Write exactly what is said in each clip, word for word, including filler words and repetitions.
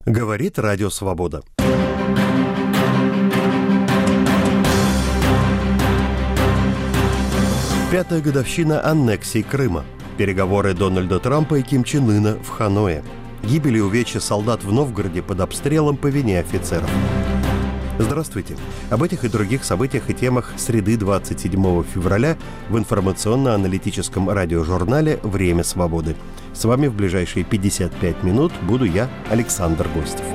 Говорит Радио Свобода. Пятая годовщина аннексии Крыма. Переговоры Дональда Трампа и Ким Чен Ына в Ханое. Гибель и увечья солдат в Новгороде под обстрелом по вине офицеров. Здравствуйте! Об этих и других событиях и темах среды двадцать седьмого февраля в информационно-аналитическом радиожурнале «Время свободы». С вами в ближайшие пятьдесят пять минут буду я, Александр Гостев.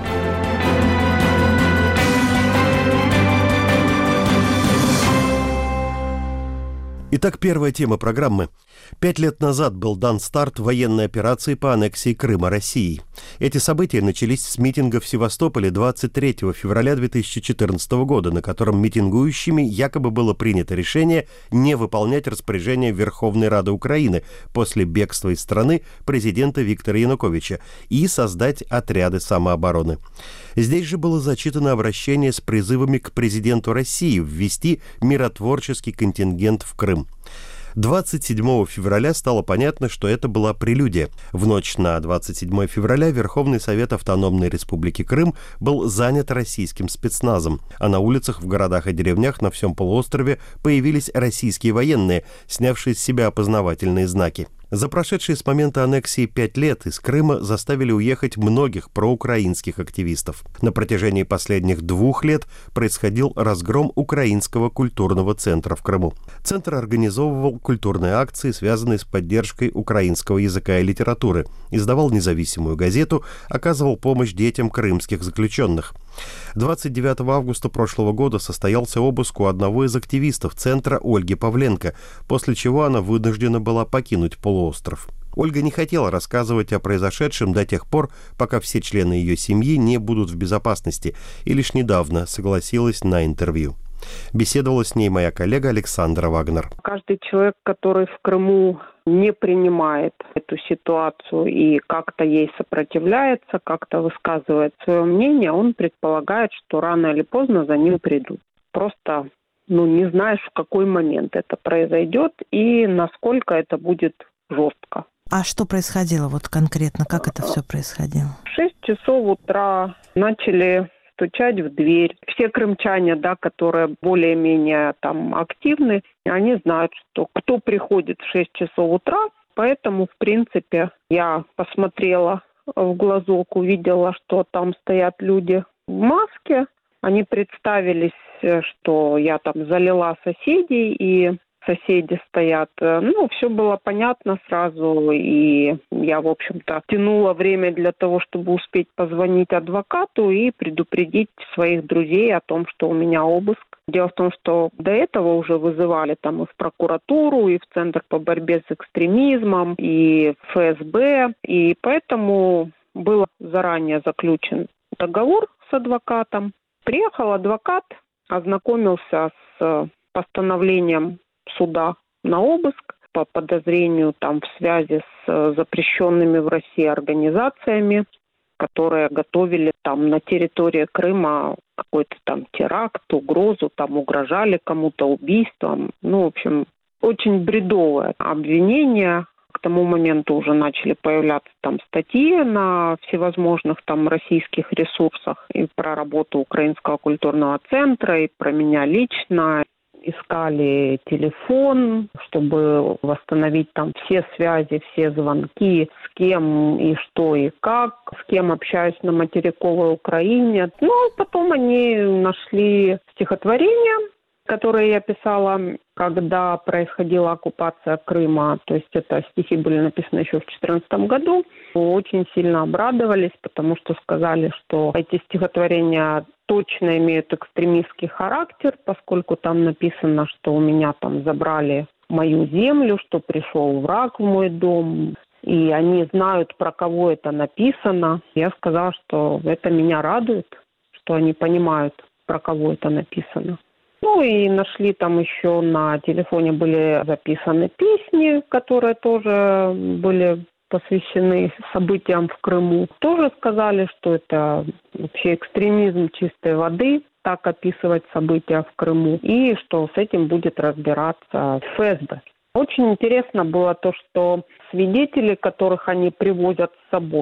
Итак, первая тема программы. Пять лет назад был дан старт военной операции по аннексии Крыма Россией. Эти события начались с митинга в Севастополе двадцать третьего февраля две тысячи четырнадцатого года, на котором митингующими якобы было принято решение не выполнять распоряжение Верховной Рады Украины после бегства из страны президента Виктора Януковича и создать отряды самообороны. Здесь же было зачитано обращение с призывами к президенту России ввести миротворческий контингент в Крым. двадцать седьмого февраля стало понятно, что это была прелюдия. В ночь на двадцать седьмое февраля Верховный Совет Автономной Республики Крым был занят российским спецназом, а на улицах в городах и деревнях на всем полуострове появились российские военные, снявшие с себя опознавательные знаки. За прошедшие с момента аннексии пять лет из Крыма заставили уехать многих проукраинских активистов. На протяжении последних двух лет происходил разгром Украинского культурного центра в Крыму. Центр организовывал культурные акции, связанные с поддержкой украинского языка и литературы, издавал независимую газету, оказывал помощь детям крымских заключенных. двадцать девятого августа прошлого года состоялся обыск у одного из активистов центра Ольги Павленко, после чего она вынуждена была покинуть полуостров. Ольга не хотела рассказывать о произошедшем до тех пор, пока все члены ее семьи не будут в безопасности, и лишь недавно согласилась на интервью. Беседовала с ней моя коллега Александра Вагнер. Каждый человек, который в Крыму не принимает эту ситуацию и как-то ей сопротивляется, как-то высказывает свое мнение, он предполагает, что рано или поздно за ним придут. Просто ну, не знаешь, в какой момент это произойдет и насколько это будет жестко. А что происходило вот конкретно? Как это все происходило? В шесть часов утра начали стучать в дверь. Все крымчане, да, которые более-менее там активны, они знают, что кто приходит в шесть часов утра, поэтому, в принципе, я посмотрела в глазок, увидела, что там стоят люди в маске. Они представились, что я там залила соседей, и соседи стоят. Ну, все было понятно сразу, и я, в общем-то, тянула время для того, чтобы успеть позвонить адвокату и предупредить своих друзей о том, что у меня обыск. Дело в том, что до этого уже вызывали там и в прокуратуру, и в Центр по борьбе с экстремизмом, и в эф эс бэ, и поэтому был заранее заключен договор с адвокатом. Приехал адвокат, ознакомился с постановлением суда на обыск по подозрению там в связи с запрещенными в России организациями, которые готовили там на территории Крыма какой-то там теракт, угрозу, там угрожали кому-то убийством. Ну, в общем, очень бредовое обвинение. К тому моменту уже начали появляться там статьи на всевозможных там российских ресурсах и про работу Украинского культурного центра, и про меня лично. Искали телефон, чтобы восстановить там все связи, все звонки, с кем и что и как, с кем общаюсь на материковой Украине. Ну, а потом они нашли стихотворение, которое я писала, когда происходила оккупация Крыма. То есть это стихи были написаны еще в две тысячи четырнадцатом году. Очень сильно обрадовались, потому что сказали, что эти стихотворения точно имеют экстремистский характер, поскольку там написано, что у меня там забрали мою землю, что пришел враг в мой дом, и они знают, про кого это написано. Я сказала, что это меня радует, что они понимают, про кого это написано. Ну и нашли там еще на телефоне были записаны песни, которые тоже были посвящены событиям в Крыму. Тоже сказали, что это вообще экстремизм чистой воды, так описывать события в Крыму, и что с этим будет разбираться эф эс бэ. Очень интересно было то, что свидетели, которых они привозят с собой,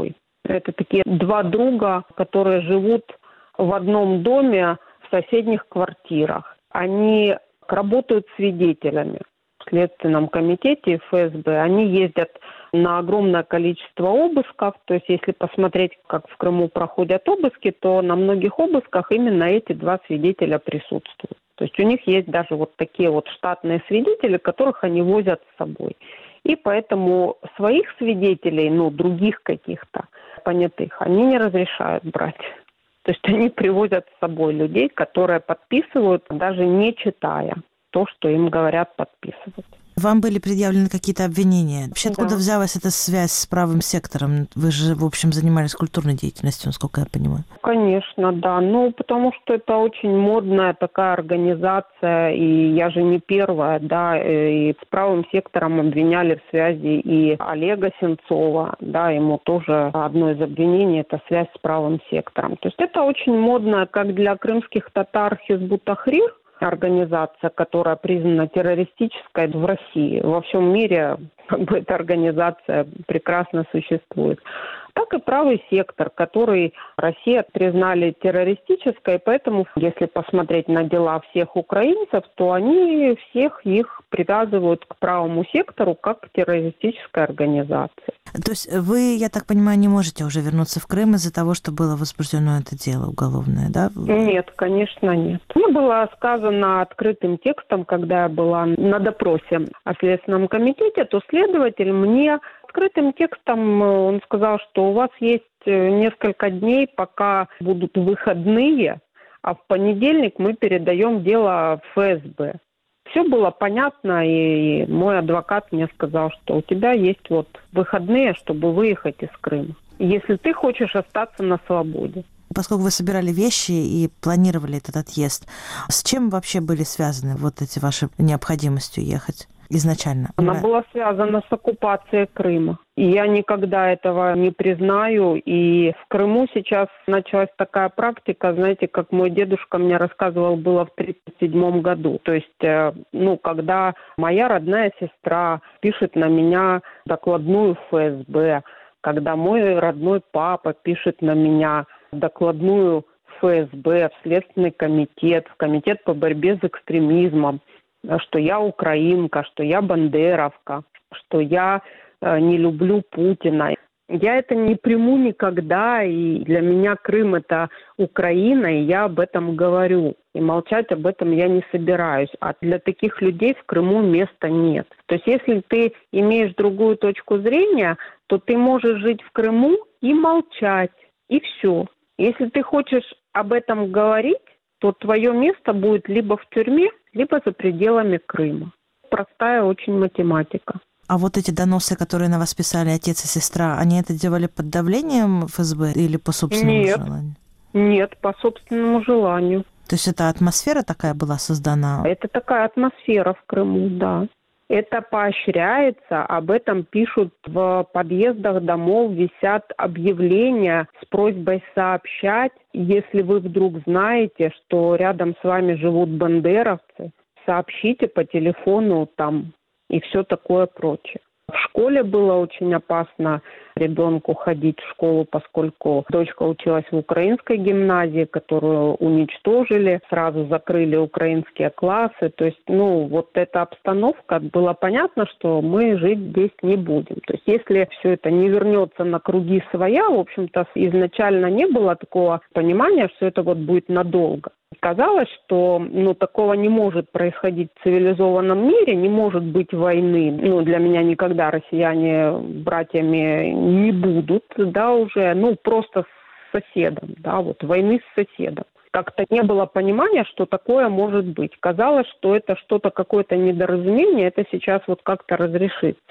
Это такие два друга, которые живут в одном доме в соседних квартирах. Они работают свидетелями в Следственном комитете и эф эс бэ. Они ездят на огромное количество обысков. То есть, если посмотреть, как в Крыму проходят обыски, то на многих обысках именно эти два свидетеля присутствуют. То есть, у них есть даже вот такие вот штатные свидетели, которых они возят с собой. И поэтому своих свидетелей, ну, других каких-то понятых, они не разрешают брать. То есть они привозят с собой людей, которые подписывают, даже не читая то, что им говорят подписывать. Вам были предъявлены какие-то обвинения? Вообще, откуда Да. взялась эта связь с правым сектором? Вы же, в общем, занимались культурной деятельностью, насколько я понимаю. Конечно, да. Ну, потому что это очень модная такая организация, и я же не первая, да, и с правым сектором обвиняли в связи и Олега Сенцова, да, ему тоже одно из обвинений – это связь с правым сектором. То есть это очень модная, как для крымских татар Хизбут Тахрир, организация, которая признана террористической в России. Во всем мире как бы, эта организация прекрасно существует. Так и правый сектор, который Россия признали террористической, поэтому, если посмотреть на дела всех украинцев, то они всех их привязывают к правому сектору как к террористической организации. То есть вы, я так понимаю, не можете уже вернуться в Крым из-за того, что было возбуждено это дело уголовное, да? Нет, конечно, нет. Мне было сказано открытым текстом, когда я была на допросе о Следственном комитете, то следователь мне открытым текстом он сказал, что у вас есть несколько дней, пока будут выходные, а в понедельник мы передаем дело в эф эс бэ. Все было понятно, и мой адвокат мне сказал, что у тебя есть вот выходные, чтобы выехать из Крыма, если ты хочешь остаться на свободе. Поскольку вы собирали вещи и планировали этот отъезд, с чем вообще были связаны вот эти ваши необходимостью ехать изначально? Она была связана с оккупацией Крыма. И я никогда этого не признаю. И в Крыму сейчас началась такая практика, знаете, как мой дедушка мне рассказывал, было в тридцать седьмом году. То есть, ну, когда моя родная сестра пишет на меня докладную в эф эс бэ, когда мой родной папа пишет на меня докладную в эф эс бэ, в Следственный комитет, в Комитет по борьбе с экстремизмом, что я украинка, что я бандеровка, что я э, не люблю Путина. Я это не приму никогда, и для меня Крым – это Украина, и я об этом говорю. И молчать об этом я не собираюсь. А для таких людей в Крыму места нет. То есть если ты имеешь другую точку зрения, то ты можешь жить в Крыму и молчать, и все. Если ты хочешь об этом говорить, то твое место будет либо в тюрьме, либо за пределами Крыма. Простая очень математика. А вот эти доносы, которые на вас писали отец и сестра, они это делали под давлением эф эс бэ или по собственному Нет. желанию? Нет, по собственному желанию. То есть эта атмосфера такая была создана? Это такая атмосфера в Крыму, да. Это поощряется, об этом пишут в подъездах домов, висят объявления с просьбой сообщать. Если вы вдруг знаете, что рядом с вами живут бандеровцы, сообщите по телефону там и все такое прочее. В школе было очень опасно ребенку ходить в школу, поскольку дочка училась в украинской гимназии, которую уничтожили, сразу закрыли украинские классы. То есть, ну, вот эта обстановка, было понятно, что мы жить здесь не будем. То есть, если все это не вернется на круги своя, в общем-то, изначально не было такого понимания, что это вот будет надолго. Казалось, что ну, такого не может происходить в цивилизованном мире, не может быть войны. Ну, для меня никогда россияне братьями не будут, да, уже, ну, просто с соседом, да, вот войны с соседом. Как-то не было понимания, что такое может быть. Казалось, что это что-то, какое-то недоразумение, это сейчас вот как-то разрешится.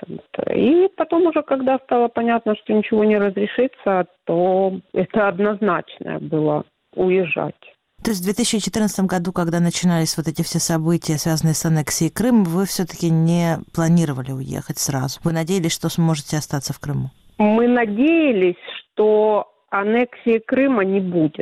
И потом уже, когда стало понятно, что ничего не разрешится, то это однозначно было уезжать. То есть в две тысячи четырнадцатом году, когда начинались вот эти все события, связанные с аннексией Крыма, вы все-таки не планировали уехать сразу? Вы надеялись, что сможете остаться в Крыму? Мы надеялись, что аннексии Крыма не будет,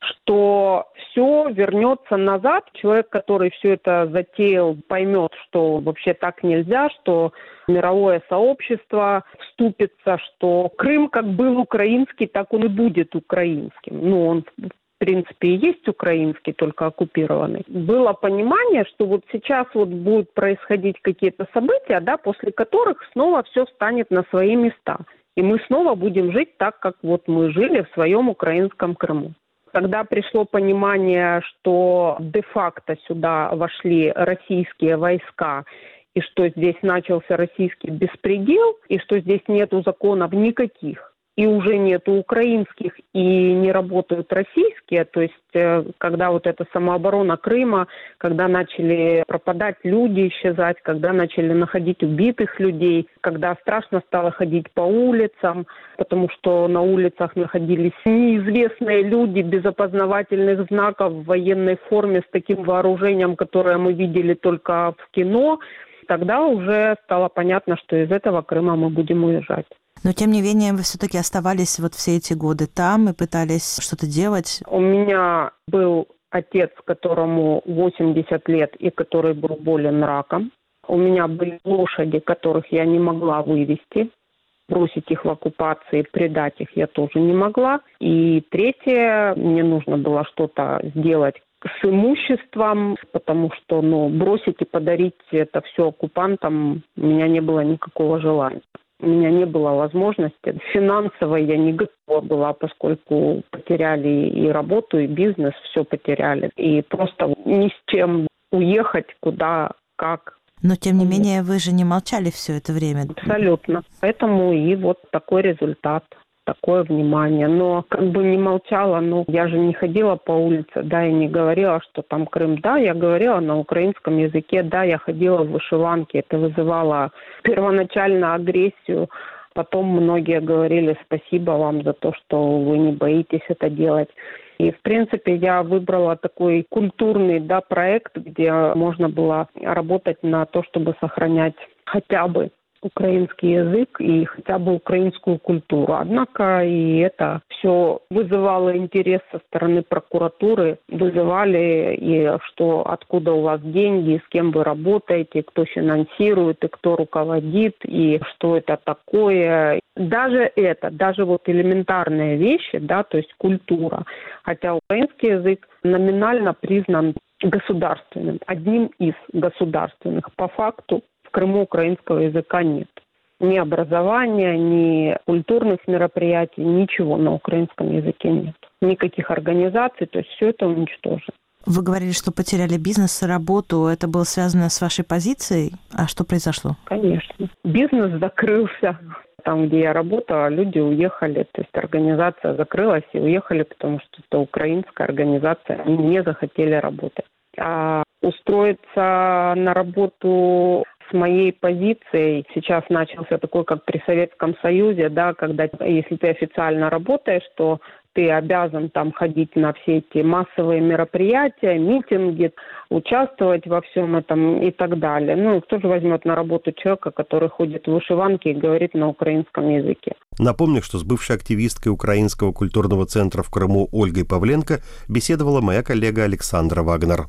что все вернется назад. Человек, который все это затеял, поймет, что вообще так нельзя, что мировое сообщество вступится, что Крым как был украинский, так он и будет украинским. Ну, он в принципе и есть украинский, только оккупированный. Было понимание, что вот сейчас вот будут происходить какие-то события, да, после которых снова все встанет на свои места. И мы снова будем жить так, как вот мы жили в своем украинском Крыму. Когда пришло понимание, что де-факто сюда вошли российские войска, и что здесь начался российский беспредел, и что здесь нету законов никаких, и уже нету украинских, и не работают российские, то есть когда вот эта самооборона Крыма, когда начали пропадать люди, исчезать, когда начали находить убитых людей, когда страшно стало ходить по улицам, потому что на улицах находились неизвестные люди без опознавательных знаков в военной форме с таким вооружением, которое мы видели только в кино, тогда уже стало понятно, что из этого Крыма мы будем уезжать. Но, тем не менее, вы все-таки оставались вот все эти годы там и пытались что-то делать? У меня был отец, которому восемьдесят лет и который был болен раком. У меня были лошади, которых я не могла вывести. Бросить их в оккупации, предать их я тоже не могла. И третье, мне нужно было что-то сделать с имуществом, потому что ну, бросить и подарить это все оккупантам у меня не было никакого желания. У меня не было возможности. Финансово я не готова была, поскольку потеряли и работу, и бизнес, все потеряли. И просто ни с чем уехать, куда, как. Но, тем не менее, вы же не молчали все это время. Абсолютно. Поэтому и вот такой результат, такое внимание. Но как бы не молчала, но я же не ходила по улице, да, и не говорила, что там Крым. Да, я говорила на украинском языке, да, я ходила в вышиванке. Это вызывало первоначально агрессию. Потом многие говорили спасибо вам за то, что вы не боитесь это делать. И, в принципе, я выбрала такой культурный, да, проект, где можно было работать на то, чтобы сохранять хотя бы украинский язык и хотя бы украинскую культуру. Однако и это все вызывало интерес со стороны прокуратуры. Вызывали и что откуда у вас деньги, с кем вы работаете, кто финансирует и кто руководит, и что это такое. Даже это, даже вот элементарные вещи, да, то есть культура. Хотя украинский язык номинально признан государственным, одним из государственных. По факту в Крыму украинского языка нет. Ни образования, ни культурных мероприятий, ничего на украинском языке нет. Никаких организаций, то есть все это уничтожено. Вы говорили, что потеряли бизнес и работу. Это было связано с вашей позицией? А что произошло? Конечно. Бизнес закрылся. Там, где я работала, люди уехали. То есть организация закрылась и уехали, потому что это украинская организация. Они не захотели работать. А устроиться на работу с моей позицией сейчас начался такой, как при Советском Союзе, да, когда если ты официально работаешь, то ты обязан там ходить на все эти массовые мероприятия, митинги, участвовать во всем этом и так далее. Ну и кто же возьмет на работу человека, который ходит в вышиванке и говорит на украинском языке? Напомню, что с бывшей активисткой Украинского культурного центра в Крыму Ольгой Павленко беседовала моя коллега Александра Вагнер.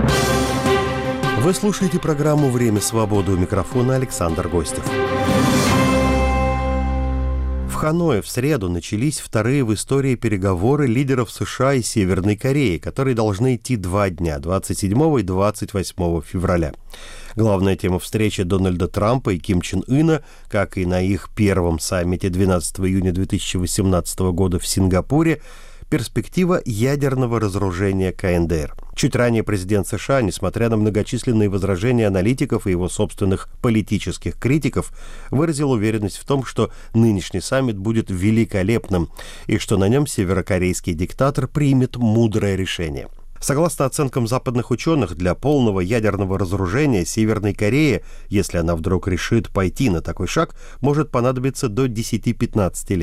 Вы слушаете программу «Время свободы», у микрофона Александр Гостев. В Ханое в среду начались вторые в истории переговоры лидеров США и Северной Кореи, которые должны идти два дня, двадцать седьмого и двадцать восьмого февраля. Главная тема встречи Дональда Трампа и Ким Чен Ына, как и на их первом саммите двенадцатого июня две тысячи восемнадцатого года в Сингапуре, перспектива ядерного разоружения ка эн дэ эр. Чуть ранее президент США, несмотря на многочисленные возражения аналитиков и его собственных политических критиков, выразил уверенность в том, что нынешний саммит будет великолепным и что на нем северокорейский диктатор примет мудрое решение. Согласно оценкам западных ученых, для полного ядерного разоружения Северной Корее, если она вдруг решит пойти на такой шаг, может понадобиться до десяти-пятнадцати лет.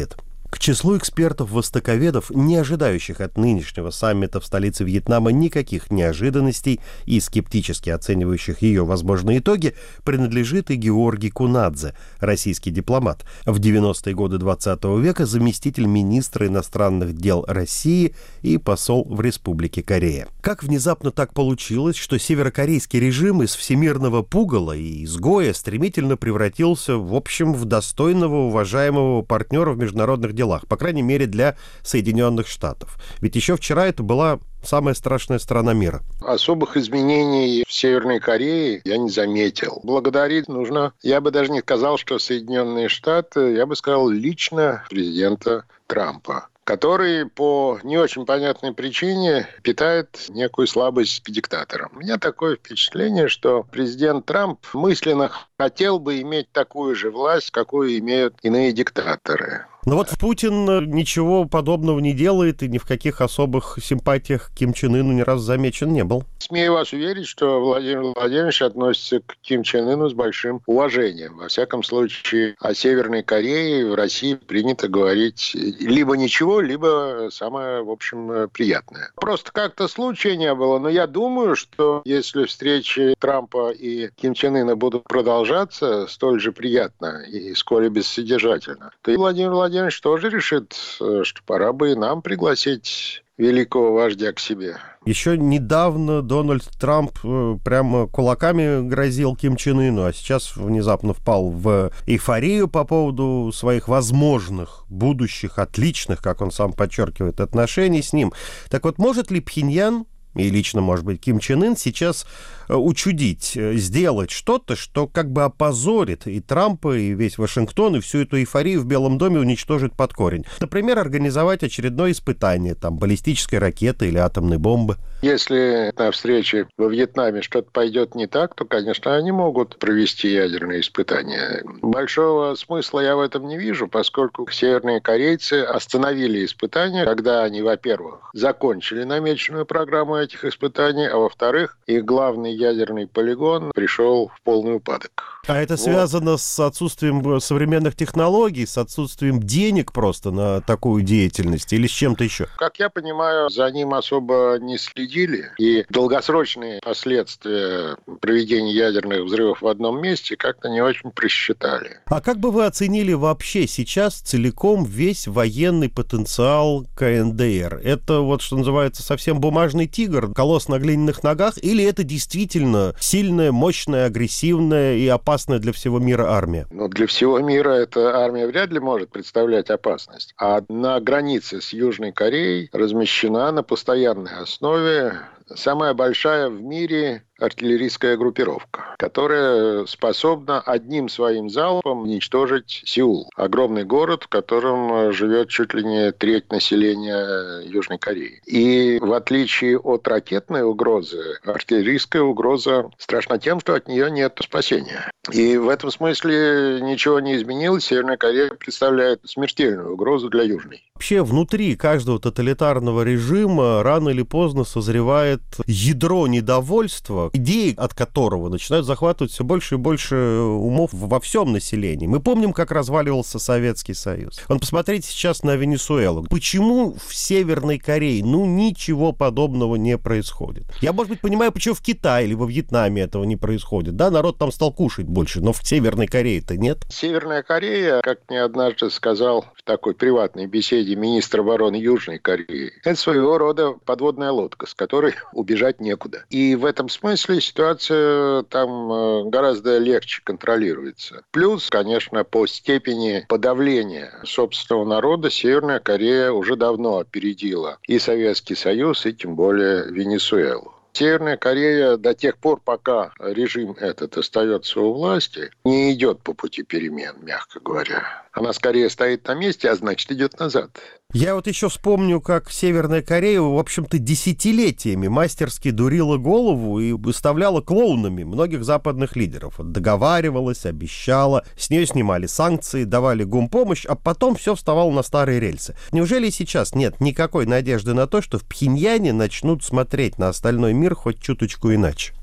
К числу экспертов-востоковедов, не ожидающих от нынешнего саммита в столице Вьетнама никаких неожиданностей и скептически оценивающих ее возможные итоги, принадлежит и Георгий Кунадзе, российский дипломат, в девяностые годы двадцатого века заместитель министра иностранных дел России и посол в Республике Корея. Как внезапно так получилось, что северокорейский режим из всемирного пугала и изгоя стремительно превратился, в общем, в достойного, уважаемого партнера в международных делах, по крайней мере, для Соединенных Штатов. Ведь еще вчера это была самая страшная страна мира. Особых изменений в Северной Корее я не заметил. Благодарить нужно, я бы даже не сказал, что Соединенные Штаты, я бы сказал лично президента Трампа, который по не очень понятной причине питает некую слабость к диктаторам. У меня такое впечатление, что президент Трамп мысленно хотел бы иметь такую же власть, какую имеют иные диктаторы. Но вот Путин ничего подобного не делает и ни в каких особых симпатиях к Ким Чен Ыну ни разу замечен не был. Смею вас уверить, что Владимир Владимирович относится к Ким Чен Ыну с большим уважением. Во всяком случае, о Северной Корее в России принято говорить либо ничего, либо самое, в общем, приятное. Просто как-то случая не было, но я думаю, что если встречи Трампа и Ким Чен Ына будут продолжаться столь же приятно и сколь бессодержательно, то и Владимир Владимирович тоже решит, что пора бы и нам пригласить великого вождя к себе. Еще недавно Дональд Трамп прямо кулаками грозил Ким Чен Ыну, а сейчас внезапно впал в эйфорию по поводу своих возможных, будущих, отличных, как он сам подчеркивает, отношений с ним. Так вот, может ли Пхеньян, и лично, может быть, Ким Чен Ын сейчас учудить, сделать что-то, что как бы опозорит и Трампа, и весь Вашингтон, и всю эту эйфорию в Белом доме уничтожит под корень? Например, организовать очередное испытание, там, баллистической ракеты или атомной бомбы. Если на встрече во Вьетнаме что-то пойдет не так, то, конечно, они могут провести ядерные испытания. Большого смысла я в этом не вижу, поскольку северные корейцы остановили испытания, когда они, во-первых, закончили намеченную программу этих испытаний, а во-вторых, их главный ядерный полигон пришел в полный упадок. А это вот. Связано с отсутствием современных технологий, с отсутствием денег просто на такую деятельность или с чем-то еще? Как я понимаю, за ним особо не следили, и долгосрочные последствия проведения ядерных взрывов в одном месте как-то не очень просчитали. А как бы вы оценили вообще сейчас целиком весь военный потенциал ка эн дэ эр? Это вот, что называется, совсем бумажный тигр, колосс на глиняных ногах, или это действительно сильная, мощная, агрессивная и опасная для всего мира армия? Ну, для всего мира эта армия вряд ли может представлять опасность. А на границе с Южной Кореей размещена на постоянной основе самая большая в мире артиллерийская группировка, которая способна одним своим залпом уничтожить Сеул. Огромный город, в котором живет чуть ли не треть населения Южной Кореи. И в отличие от ракетной угрозы, артиллерийская угроза страшна тем, что от нее нет спасения. И в этом смысле ничего не изменилось. Северная Корея представляет смертельную угрозу для Южной. Вообще внутри каждого тоталитарного режима рано или поздно созревает ядро недовольства, идеи от которого начинают захватывать все больше и больше умов во всем населении. Мы помним, как разваливался Советский Союз. Вот посмотрите сейчас на Венесуэлу. Почему в Северной Корее, ну, ничего подобного не происходит? Я, может быть, понимаю, почему в Китае или во Вьетнаме этого не происходит. Да, народ там стал кушать больше, но в Северной Корее-то нет. Северная Корея, как мне однажды сказал в такой приватной беседе министр обороны Южной Кореи, это своего рода подводная лодка, с которой убежать некуда. И в этом смысле ситуация там гораздо легче контролируется. Плюс, конечно, по степени подавления собственного народа Северная Корея уже давно опередила и Советский Союз, и тем более Венесуэлу. Северная Корея до тех пор, пока режим этот остается у власти, не идет по пути перемен, мягко говоря. Она скорее стоит на месте, а значит, идет назад. Я вот еще вспомню, как Северная Корея, в общем-то, десятилетиями мастерски дурила голову и выставляла клоунами многих западных лидеров. Договаривалась, обещала, с нее снимали санкции, давали гумпомощь, а потом все вставало на старые рельсы. Неужели сейчас нет никакой надежды на то, что в Пхеньяне начнут смотреть на остальной мир хоть чуточку иначе?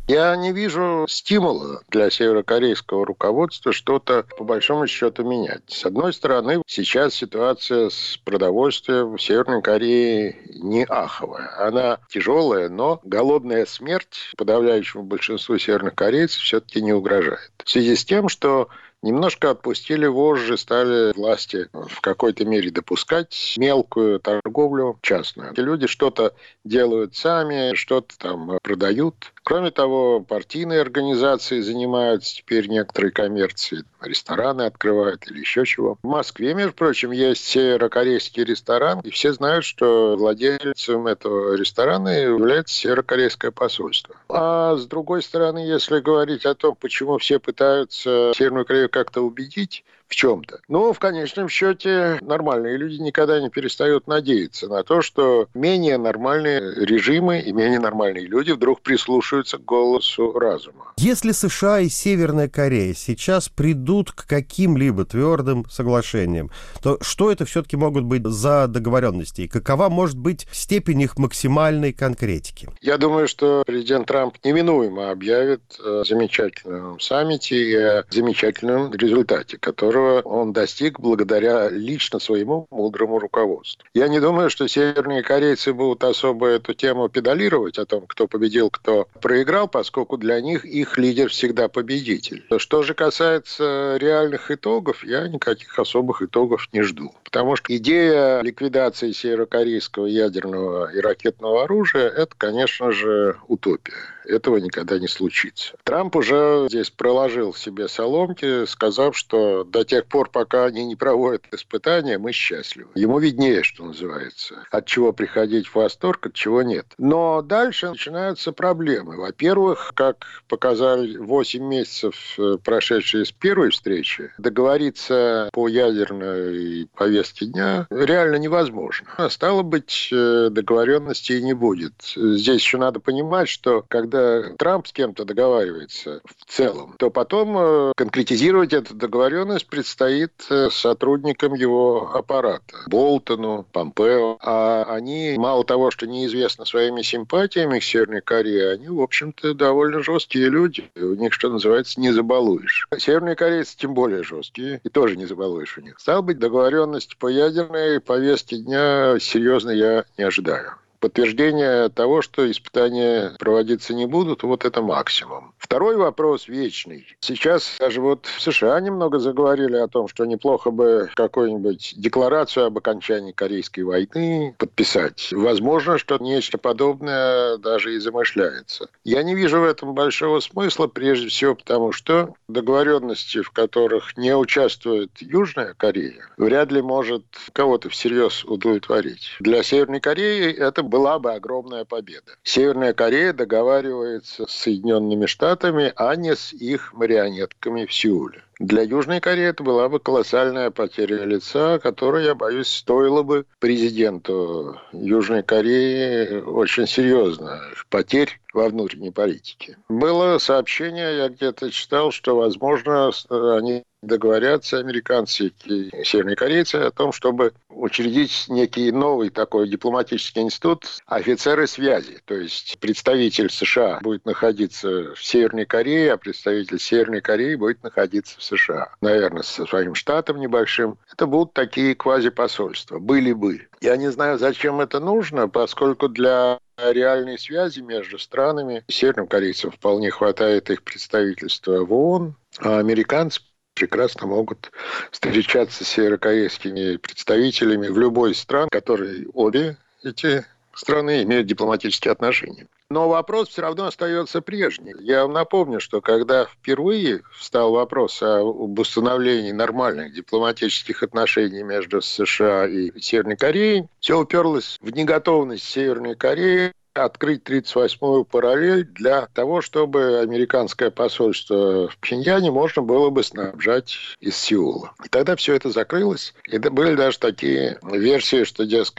Я не вижу стимула для северокорейского руководства что-то, по большому счету, менять. С одной стороны, сейчас ситуация с продовольствием в Северной Корее не аховая. Она тяжелая, но голодная смерть подавляющему большинству северных корейцев все-таки не угрожает. В связи с тем, что немножко отпустили вожжи, стали власти в какой-то мере допускать мелкую торговлю частную. Эти люди что-то делают сами, что-то там продают. Кроме того, партийные организации занимаются теперь некоторой коммерцией. Рестораны открывают или еще чего. В Москве, между прочим, есть северокорейский ресторан, и все знают, что владельцем этого ресторана является северокорейское посольство. А с другой стороны, если говорить о том, почему все пытаются Северную Корею как-то убедить в чем-то. Но в конечном счете нормальные люди никогда не перестают надеяться на то, что менее нормальные режимы и менее нормальные люди вдруг прислушаются к голосу разума. Если США и Северная Корея сейчас придут к каким-либо твердым соглашениям, то что это все-таки могут быть за договоренности? И какова может быть степень их максимальной конкретики? Я думаю, что президент Трамп неминуемо объявит о замечательном саммите и о замечательном результате, который он достиг благодаря лично своему мудрому руководству. Я не думаю, что северные корейцы будут особо эту тему педалировать о том, кто победил, кто проиграл, поскольку для них их лидер всегда победитель. Что же касается реальных итогов, я никаких особых итогов не жду. Потому что идея ликвидации северокорейского ядерного и ракетного оружия – это, конечно же, утопия. Этого никогда не случится. Трамп уже здесь проложил себе соломки, сказав, что до тех пор, пока они не проводят испытания, мы счастливы. Ему виднее, что называется. От чего приходить в восторг, от чего нет. Но дальше начинаются проблемы. Во-первых, как показали восемь месяцев, прошедшие с первой встречи, договориться по ядерной повестке дня реально невозможно. А стало быть, договоренности и не будет. Здесь еще надо понимать, что когда Трамп с кем-то договаривается в целом, то потом конкретизировать эту договоренность предстоит сотрудникам его аппарата. Болтону, Помпео. А они, мало того, что неизвестно своими симпатиями к Северной Корее, они, в общем-то, довольно жесткие люди. У них, что называется, не забалуешь. Северные корейцы тем более жесткие, и тоже не забалуешь у них. Стало быть, договоренность по ядерной повестке дня серьезно я не ожидаю. Подтверждение того, что испытания проводиться не будут, вот это максимум. Второй вопрос вечный. Сейчас даже вот в США немного заговорили о том, что неплохо бы какую-нибудь декларацию об окончании Корейской войны подписать. Возможно, что нечто подобное даже и замышляется. Я не вижу в этом большого смысла, прежде всего потому, что договоренности, в которых не участвует Южная Корея, вряд ли может кого-то всерьез удовлетворить. Для Северной Кореи это была бы огромная победа. Северная Корея договаривается с Соединенными Штатами, а не с их марионетками в Сеуле. Для Южной Кореи это была бы колоссальная потеря лица, которая, я боюсь, стоила бы президенту Южной Кореи очень серьезных потерь во внутренней политике. Было сообщение, я где-то читал, что, возможно, они договорятся, американцы и северные корейцы, о том, чтобы учредить некий новый такой дипломатический институт офицеры связи. То есть представитель США будет находиться в Северной Корее, а представитель Северной Кореи будет находиться в США. Наверное, со своим штатом небольшим. Это будут такие квазипосольства. Были бы. Я не знаю, зачем это нужно, поскольку для реальной связи между странами северным корейцам вполне хватает их представительства в ООН, а американцы прекрасно могут встречаться с северокорейскими представителями в любой из стран, которые обе эти страны имеют дипломатические отношения. Но вопрос все равно остается прежним. Я вам напомню, что когда впервые встал вопрос об установлении нормальных дипломатических отношений между США и Северной Кореей, все уперлось в неготовность Северной Кореи открыть тридцать восьмую параллель для того, чтобы американское посольство в Пхеньяне можно было бы снабжать из Сеула. И тогда все это закрылось. И были даже такие версии, что, дескать,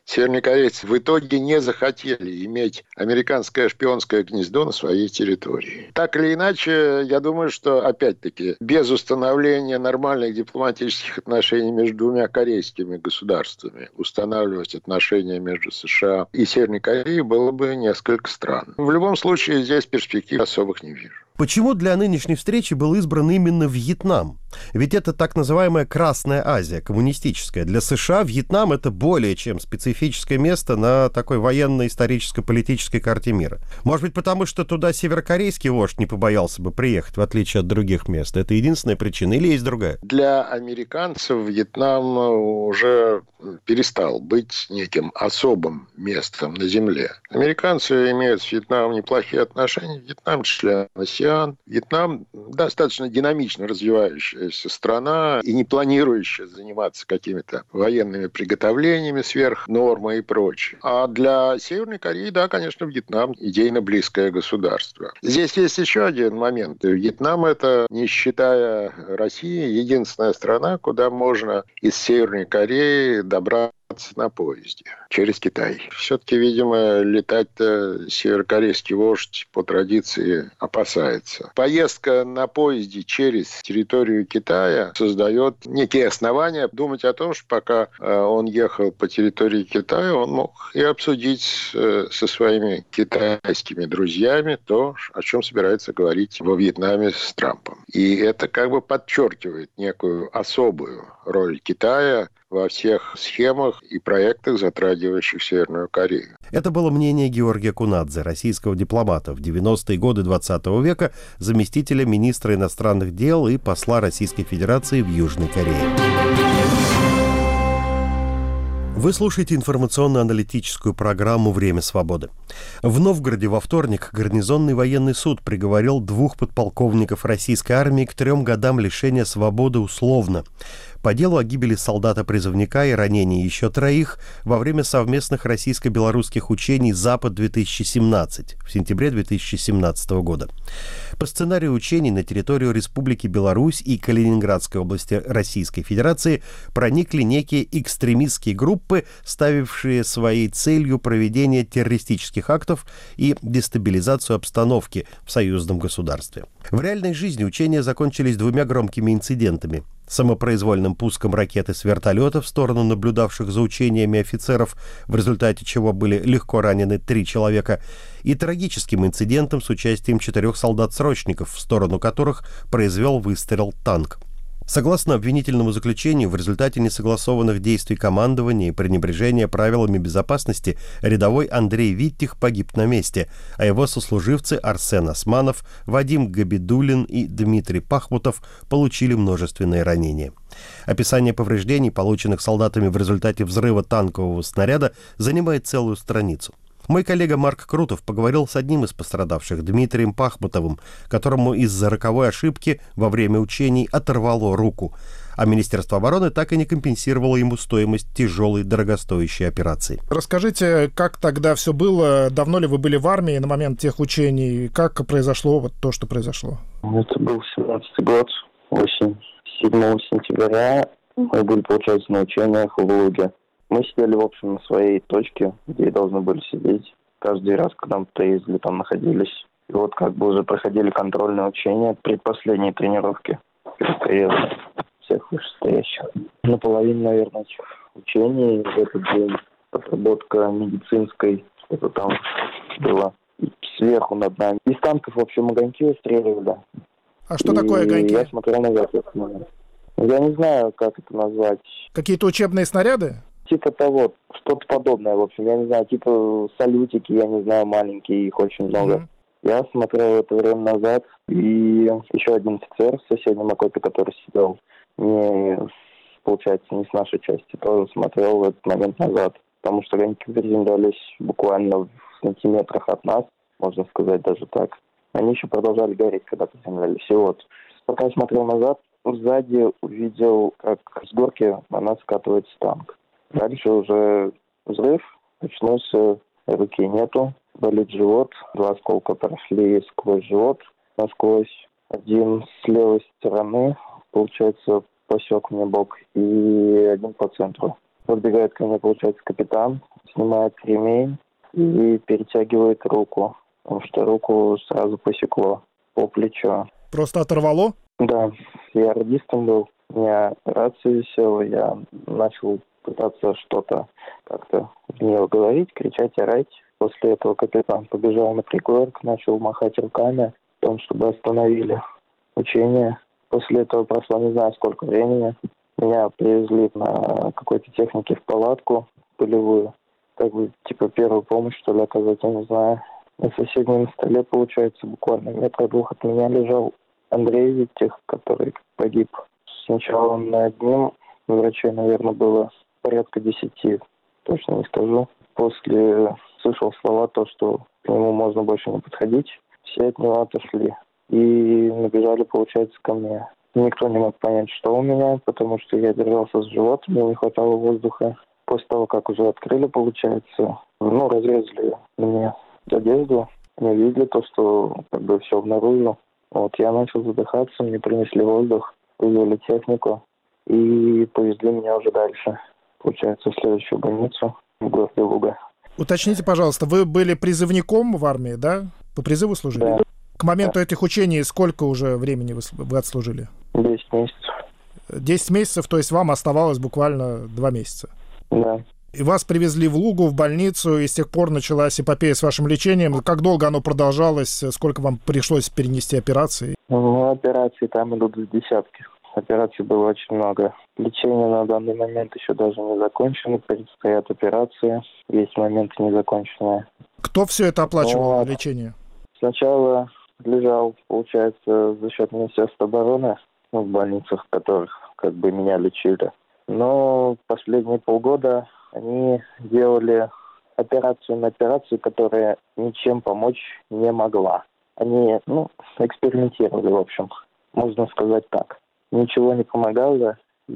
Севернокорейцы в итоге не захотели иметь американское шпионское гнездо на своей территории. Так или иначе, я думаю, что, опять-таки, без установления нормальных дипломатических отношений между двумя корейскими государствами устанавливать отношения между США и Северной Кореей было бы несколько странно. В любом случае, здесь перспектив особых не вижу. Почему для нынешней встречи был избран именно Вьетнам? Ведь это так называемая Красная Азия, коммунистическая. Для США Вьетнам — это более чем специфическое место на такой военно-историческо-политической карте мира. Может быть, потому что туда северокорейский вождь не побоялся бы приехать, в отличие от других мест? Это единственная причина или есть другая? Для американцев Вьетнам уже перестал быть неким особым местом на земле. Американцы имеют с Вьетнамом неплохие отношения. Вьетнам член АСЕАН. Вьетнам достаточно динамично развивающаяся страна и не планирующая заниматься какими-то военными приготовлениями сверх нормы и прочее. А для Северной Кореи, да, конечно, Вьетнам идейно близкое государство. Здесь есть еще один момент. Вьетнам — это, не считая России, единственная страна, куда можно из Северной Кореи добраться на поезде через Китай. Все-таки, видимо, летать-то северокорейский вождь по традиции опасается. Поездка на поезде через территорию Китая создает некие основания думать о том, что пока он ехал по территории Китая, он мог и обсудить со своими китайскими друзьями то, о чем собирается говорить во Вьетнаме с Трампом. И это как бы подчеркивает некую особую роль Китая во всех схемах и проектах, затрагивающих Северную Корею. Это было мнение Георгия Кунадзе, российского дипломата, в девяностые годы двадцатого века заместителя министра иностранных дел и посла Российской Федерации в Южной Корее. Вы слушаете информационно-аналитическую программу «Время свободы». В Новгороде во вторник гарнизонный военный суд приговорил двух подполковников российской армии к трем годам лишения свободы условно по делу о гибели солдата-призывника и ранении еще троих во время совместных российско-белорусских учений «Запад-две тысячи семнадцать» в сентябре две тысячи семнадцатого года. По сценарию учений на территорию Республики Беларусь и Калининградской области Российской Федерации проникли некие экстремистские группы, ставившие своей целью проведение террористических актов и дестабилизацию обстановки в союзном государстве. В реальной жизни учения закончились двумя громкими инцидентами: самопроизвольным пуском ракеты с вертолета в сторону наблюдавших за учениями офицеров, в результате чего были легко ранены три человека, и трагическим инцидентом с участием четырех солдат-срочников, в сторону которых произвел выстрел танк. Согласно обвинительному заключению, в результате несогласованных действий командования и пренебрежения правилами безопасности рядовой Андрей Виттих погиб на месте, а его сослуживцы Арсен Османов, Вадим Габидуллин и Дмитрий Пахмутов получили множественные ранения. Описание повреждений, полученных солдатами в результате взрыва танкового снаряда, занимает целую страницу. Мой коллега Марк Крутов поговорил с одним из пострадавших, Дмитрием Пахмутовым, которому из-за роковой ошибки во время учений оторвало руку, а Министерство обороны так и не компенсировало ему стоимость тяжелой дорогостоящей операции. Расскажите, как тогда все было? Давно ли вы были в армии на момент тех учений? Как произошло вот то, что произошло? Это был семнадцатый год, осень. седьмого сентября мы были, получается, на учениях в Луге. Мы сидели, в общем, на своей точке, где и должны были сидеть. Каждый раз, когда мы приездили, там находились. И вот как бы уже проходили контрольные учения, предпоследние тренировки перед приездом всех вышестоящих. Наполовину, наверное, этих учений в этот день отработка медицинской, что-то там было сверху над нами. Из танков, в общем, огоньки устреливали. А что и такое огоньки? Я смотрел назад. Я не знаю, как это назвать. Какие-то учебные снаряды? Типа того, что-то подобное, в общем. Я не знаю, типа салютики, я не знаю, маленькие, их очень много. Mm-hmm. Я смотрел это время назад, и еще один офицер в соседнем окопе, который сидел, не, получается, не с нашей части, тоже смотрел в этот момент назад. Потому что огоньки приземлялись буквально в сантиметрах от нас, можно сказать даже так. Они еще продолжали гореть, когда приземлялись. И вот, пока я смотрел назад, сзади увидел, как с горки на нас скатывается танк. Дальше уже взрыв, очнулся, руки нету, болит живот, два осколка прошли сквозь живот, насквозь. Один с левой стороны, получается, посек мне бок, и один по центру. Подбегает ко мне, получается, капитан, снимает ремень и перетягивает руку, потому что руку сразу посекло по плечу. Просто оторвало? Да, я радистом был, у меня рация висела, я начал пытаться что-то как-то в нее говорить, кричать, орать. После этого капитан побежал на пригорок, начал махать руками о том, чтобы остановили учение. После этого прошло не знаю сколько времени. Меня привезли на какой-то технике в палатку полевую. Как бы, типа, первую помощь, что ли, оказать, я не знаю. На соседнем столе, получается, буквально метра двух от меня лежал Андрей Виттих, который погиб. Сначала над ним врачей, наверное, было порядка десяти, точно не скажу. После слышал слова, то, что к нему можно больше не подходить. Все от него отошли и набежали, получается, ко мне. Никто не мог понять, что у меня, потому что я держался с животом, мне не хватало воздуха. После того, как уже открыли, получается, ну, разрезали мне одежду, они видели то, что как бы все обнаружил. Вот я начал задыхаться, мне принесли воздух, вызвали технику и повезли меня уже дальше. Получается, в следующую больницу в городе Луга. Уточните, пожалуйста, вы были призывником в армии, да? По призыву служили? Да. К моменту Да. этих учений сколько уже времени вы, вы отслужили? Десять месяцев. Десять месяцев, то есть вам оставалось буквально два месяца. Да. И вас привезли в Лугу, в больницу, и с тех пор началась эпопея с вашим лечением. Как долго оно продолжалось? Сколько вам пришлось перенести операций? Ну, операции там идут в десятки. Операций было очень много. Лечение на данный момент еще даже не закончено. Предстоят операции. Есть моменты незаконченные. Кто все это оплачивал, Ну, лечение? Сначала лежал, получается, за счет Министерства обороны, ну, в больницах, в которых как бы меня лечили. Но последние полгода они делали операцию на операцию, которая ничем помочь не могла. Они, ну, экспериментировали, в общем, можно сказать так. Ничего не помогало,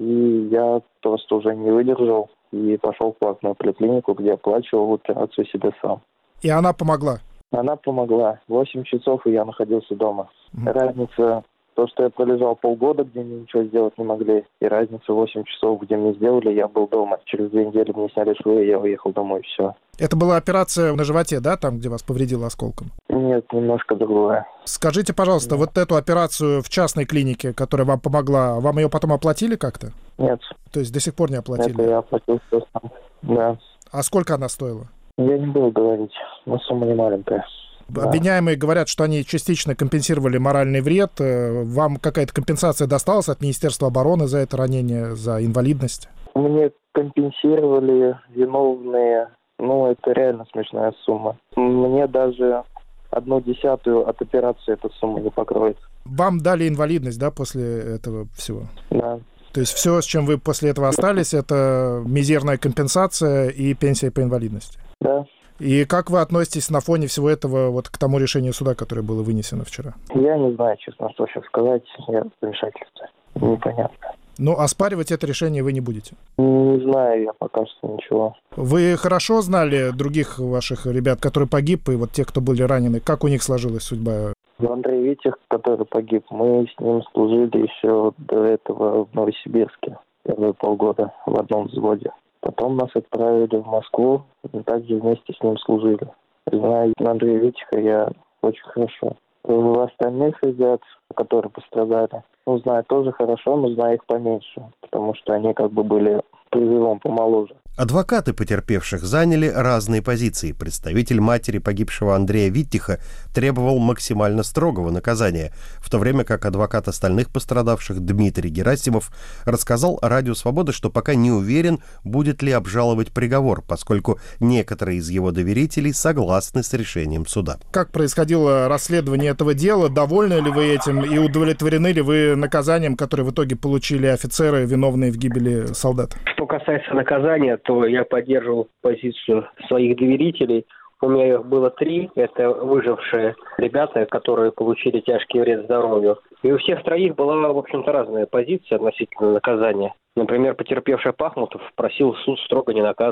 и я просто уже не выдержал и пошел в платную поликлинику, где оплачивал операцию себе сам. И она помогла? Она помогла. Восемь часов, и я находился дома. Mm. Разница, то, что я пролежал полгода, где мне ничего сделать не могли, и разница восемь часов, где мне сделали, я был дома. Через две недели мне сняли швы, и я уехал домой, и все. Это была операция на животе, да, там, где вас повредило осколком? Нет, немножко другое. Скажите, пожалуйста, Да. вот эту операцию в частной клинике, которая вам помогла, вам ее потом оплатили как-то? Нет, То есть до сих пор не оплатили? это я оплатил все сам. Да. А сколько она стоила? Я не буду говорить, но сумма не маленькая. Да. Обвиняемые говорят, что они частично компенсировали моральный вред. Э, Вам какая-то компенсация досталась от Министерства обороны за это ранение, за инвалидность? Мне компенсировали виновные, ну, это реально смешная сумма. Мне даже одну десятую от операции эта сумма не покроет. Вам дали инвалидность, да, после этого всего? Да. То есть все, с чем вы после этого остались, это мизерная компенсация и пенсия по инвалидности? Да. И как вы относитесь на фоне всего этого вот к тому решению суда, которое было вынесено вчера? Я не знаю, честно, что сейчас сказать. Я в замешательстве. Непонятно. Но оспаривать это решение вы не будете? Не знаю я пока что ничего. Вы хорошо знали других ваших ребят, которые погибли, и вот те, кто были ранены? Как у них сложилась судьба? Андрей Витих, который погиб, мы с ним служили еще до этого в Новосибирске. Первые полгода в одном взводе. Потом нас отправили в Москву, и также вместе с ним служили. Знаю Андрея Витиха я очень хорошо. В остальных ребят, которые пострадали, ну, знаю тоже хорошо, но знаю их поменьше, потому что они как бы были призывом помоложе. Адвокаты потерпевших заняли разные позиции. Представитель матери погибшего Андрея Виттиха требовал максимально строгого наказания, в то время как адвокат остальных пострадавших Дмитрий Герасимов рассказал Радио Свобода, что пока не уверен, будет ли обжаловать приговор, поскольку некоторые из его доверителей согласны с решением суда. Как происходило расследование этого дела? Довольны ли вы этим и удовлетворены ли вы наказанием, которое в итоге получили офицеры, виновные в гибели солдат? Что касается наказания, то я поддерживал позицию своих доверителей. У меня их было три. Это выжившие ребята, которые получили тяжкий вред здоровью. И у всех троих была, в общем-то, разная позиция относительно наказания. Например, потерпевший Пахмутов просил суд строго не наказывать.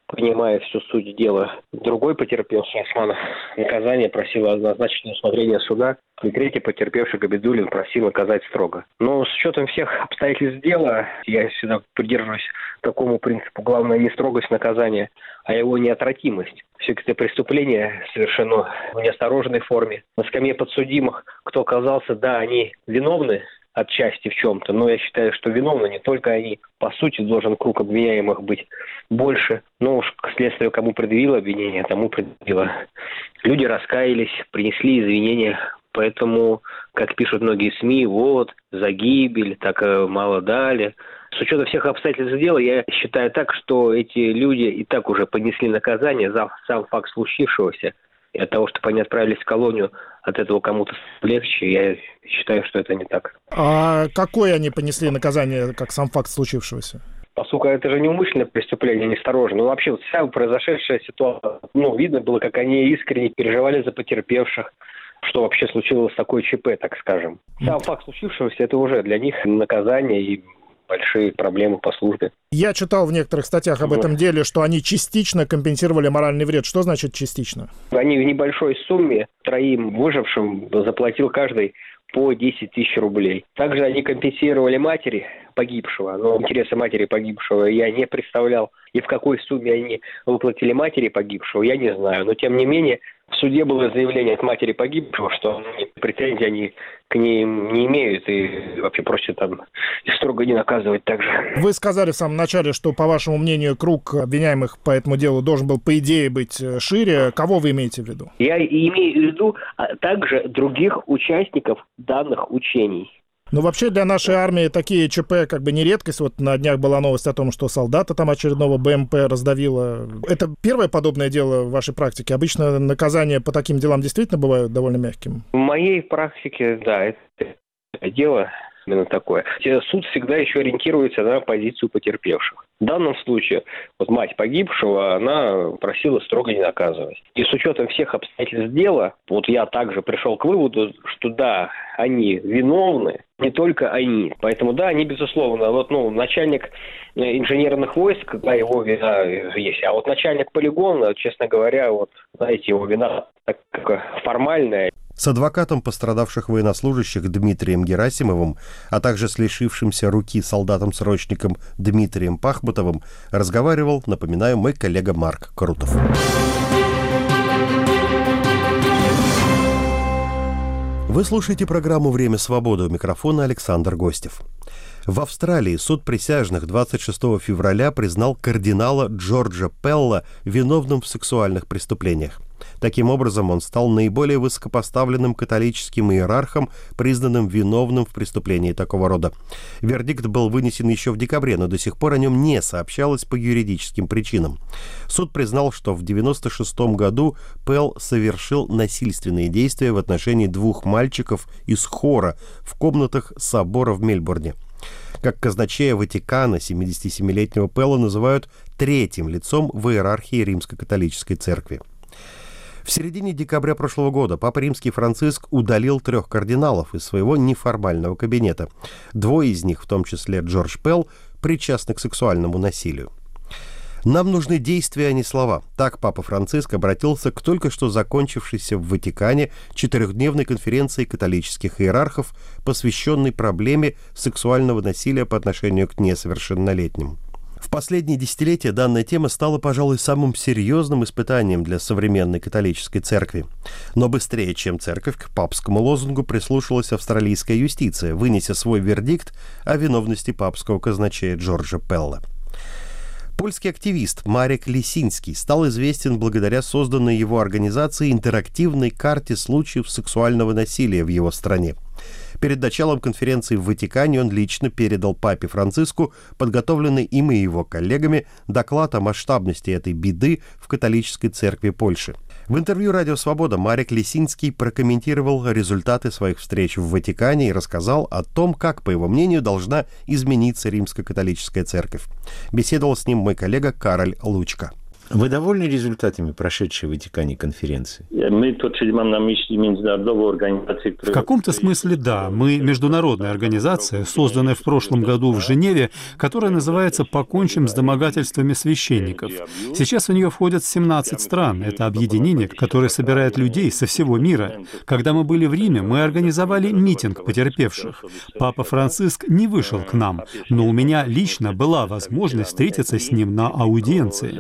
понимая всю суть дела. Другой потерпевший, Османов, наказание просил назначить на усмотрение суда, и третий потерпевший, Габидуллин, просил наказать строго. Но с учетом всех обстоятельств дела, я всегда придерживаюсь такому принципу: главное не строгость наказания, а его неотвратимость. Все-таки это преступление совершено в неосторожной форме. На скамье подсудимых, кто оказался, да, они виновны отчасти в чем-то, но я считаю, что виновны не только они. По сути, должен круг обвиняемых быть больше. Но уж к следствию кому предъявило обвинение, тому предъявило. Люди раскаялись, принесли извинения. Поэтому, как пишут многие СМИ, вот, за гибель, так мало дали. С учетом всех обстоятельств дела, я считаю так, что эти люди и так уже понесли наказание за сам факт случившегося. И от того, что они отправились в колонию, от этого кому-то легче, я считаю, что это не так. А какое они понесли наказание, как сам факт случившегося? Поскольку это же неумышленное преступление, неосторожно. Ну, вообще, вот вся произошедшая ситуация, ну, видно было, как они искренне переживали за потерпевших, что вообще случилось такое ЧП, так скажем. Сам факт случившегося, это уже для них наказание и большие проблемы по службе. Я читал в некоторых статьях об этом деле, что они частично компенсировали моральный вред. Что значит частично? Они в небольшой сумме троим выжившим заплатил каждый по десять тысяч рублей. Также они компенсировали матери погибшего, но интересы матери погибшего я не представлял. И в какой сумме они выплатили матери погибшего, я не знаю. Но, тем не менее, в суде было заявление от матери погибшего, что претензий они к ней не имеют и вообще просят там и строго не наказывать так же. Вы сказали в самом начале, что, по вашему мнению, круг обвиняемых по этому делу должен был, по идее, быть шире. Кого вы имеете в виду? Я имею в виду также других участников данных учений. Ну, вообще для нашей армии такие ЧП как бы не редкость. Вот на днях была новость о том, что солдата там очередного БМП раздавило. Это первое подобное дело в вашей практике? Обычно наказания по таким делам действительно бывают довольно мягкими? В моей практике, да, это дело именно такое. Суд всегда еще ориентируется на позицию потерпевших. В данном случае вот мать погибшего, она просила строго не наказывать. И с учетом всех обстоятельств дела, вот я также пришел к выводу, что да, они виновны, не только они. Поэтому да, они безусловно. Вот, ну, начальник инженерных войск, да, его вина есть. А вот начальник полигона, честно говоря, вот, знаете, его вина такая формальная. С адвокатом пострадавших военнослужащих Дмитрием Герасимовым, а также с лишившимся руки солдатом-срочником Дмитрием Пахмутовым разговаривал, напоминаю, мой коллега Марк Крутов. Вы слушаете программу «Время свободы», у микрофона Александр Гостев. В Австралии суд присяжных двадцать шестого февраля признал кардинала Джорджа Пелла виновным в сексуальных преступлениях. Таким образом, он стал наиболее высокопоставленным католическим иерархом, признанным виновным в преступлении такого рода. Вердикт был вынесен еще в декабре, но до сих пор о нем не сообщалось по юридическим причинам. Суд признал, что в девяносто шестом году Пелл совершил насильственные действия в отношении двух мальчиков из хора в комнатах собора в Мельбурне. Как казначея Ватикана, семидесятисемилетнего Пелла называют третьим лицом в иерархии Римско-католической церкви. В середине декабря прошлого года Папа Римский Франциск удалил трех кардиналов из своего неформального кабинета. Двое из них, в том числе Джордж Пелл, причастны к сексуальному насилию. «Нам нужны действия, а не слова». Так Папа Франциск обратился к только что закончившейся в Ватикане четырехдневной конференции католических иерархов, посвященной проблеме сексуального насилия по отношению к несовершеннолетним. В последние десятилетия данная тема стала, пожалуй, самым серьезным испытанием для современной католической церкви. Но быстрее, чем церковь, к папскому лозунгу прислушалась австралийская юстиция, вынеся свой вердикт о виновности папского казначея Джорджа Пелла. Польский активист Марек Лисинский стал известен благодаря созданной его организацией интерактивной карте случаев сексуального насилия в его стране. Перед началом конференции в Ватикане он лично передал папе Франциску подготовленный им и его коллегами доклад о масштабности этой беды в католической церкви Польши. В интервью «Радио Свобода» Марек Лисинский прокомментировал результаты своих встреч в Ватикане и рассказал о том, как, по его мнению, должна измениться римско-католическая церковь. Беседовал с ним мой коллега Кароль Лучка. Вы довольны результатами прошедшей в Ватикане конференции? В каком-то смысле да. Мы международная организация, созданная в прошлом году в Женеве, которая называется «Покончим с домогательствами священников». Сейчас в нее входят семнадцать стран. Это объединение, которое собирает людей со всего мира. Когда мы были в Риме, мы организовали митинг потерпевших. Папа Франциск не вышел к нам, но у меня лично была возможность встретиться с ним на аудиенции.